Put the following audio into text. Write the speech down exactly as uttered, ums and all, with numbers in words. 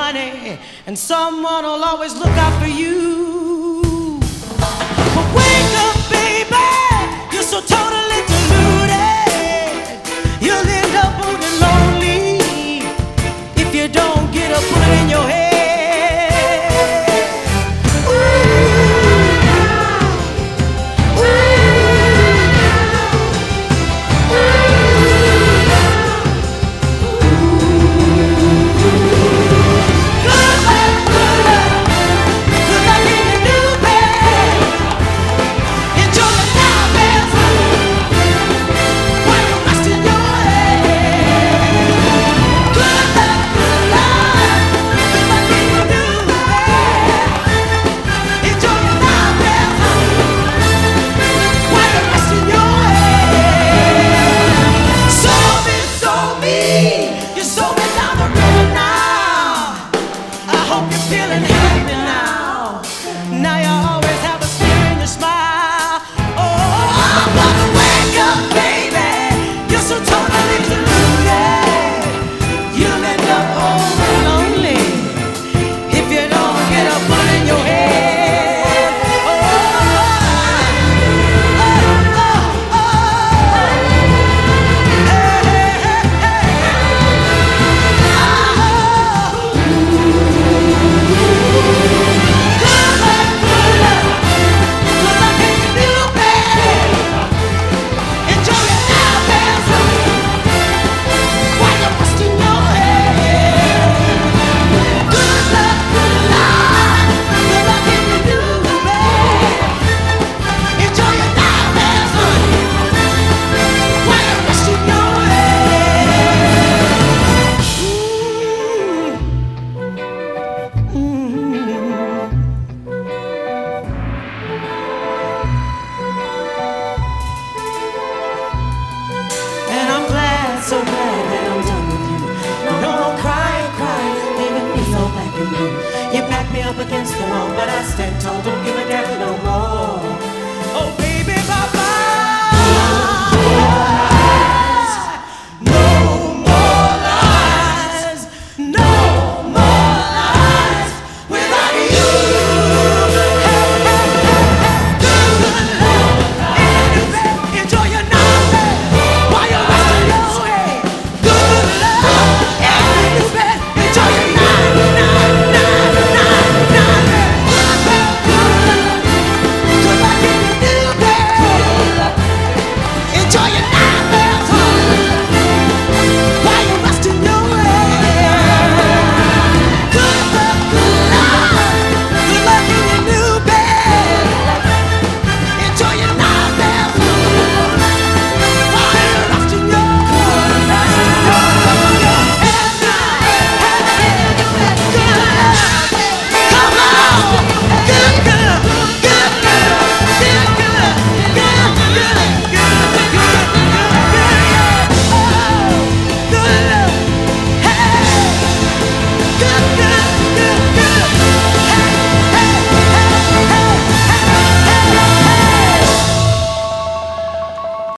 money, and someone will always look out for you. But wake up, baby, you're so totally deluded. You'll end up old and lonely if you don't get a bullet in your head. So glad that I'm done with you. No more crying, crying, leaving me so black and blue. You back me up against the wall, but I stand tall, don't give a damn no more.